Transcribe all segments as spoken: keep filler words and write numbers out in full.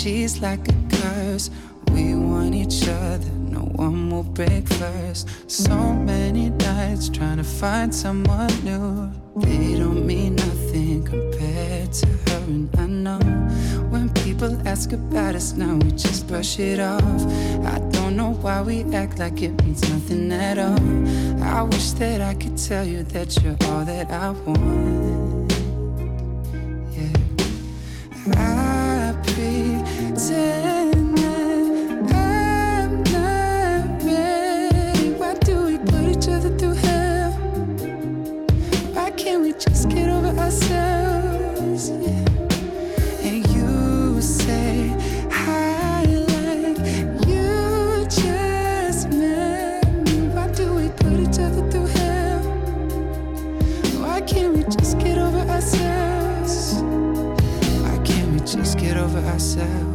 she's like a curse. We want each other, no one will break first. So many nights trying to find someone new. They don't mean nothing compared to her, and I know when people ask about us now, we just brush it off. I don't know why we act like it means nothing at all. I wish that I could tell you that you're all that I want. Yeah, I pretend that I'm not ready. Why do we put each other through hell? Why can't we just get over ourselves? Yeah. And you say I like you just met me. Why do we put each other through hell? Why can't we just get over ourselves? Why can't we just get over ourselves?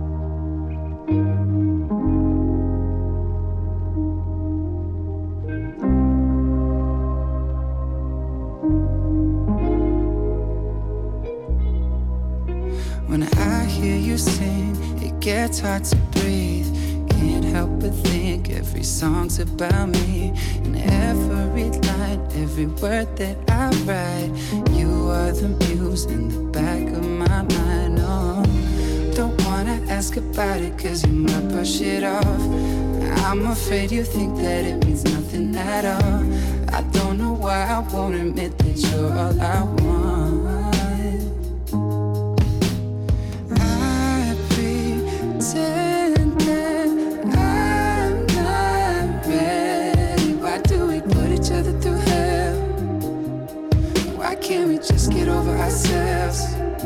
When I hear you sing, it gets hard to breathe. Can't help but think every song's about me. And every line, every word that I write, you are the muse in the back of my mind. Oh, don't wanna ask about it, cause you might brush it off. I'm afraid you think that it means nothing at all. I don't know why I won't admit that you're all I want. Pretend that I'm not ready. Why do we put each other through hell? Why can't we just get over ourselves?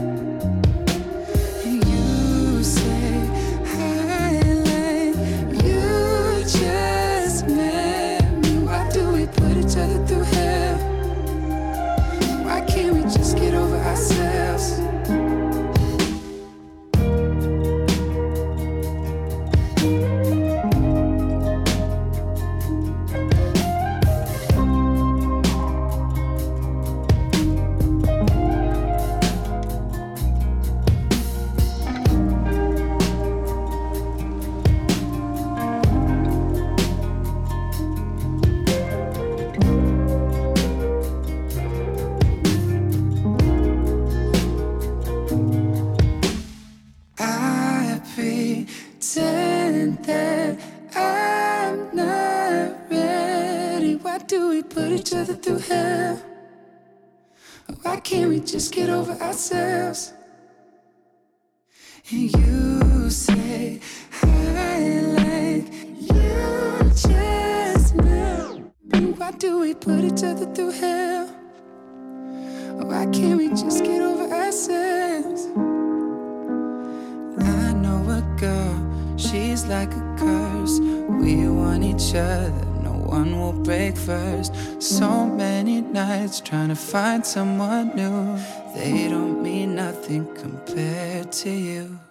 And you say I like you just met me. Why do we put each other through hell? Why can't we just get over ourselves? Pretend that I'm not ready. Why do we put each other through hell? Why can't we just get over ourselves? And you say I like you just know. Why do we put each other through hell? Why can't we just get over ourselves? I know a girl, she's like a curse. We want each other, no one will break first. So many nights trying to find someone new. They don't mean nothing compared to you.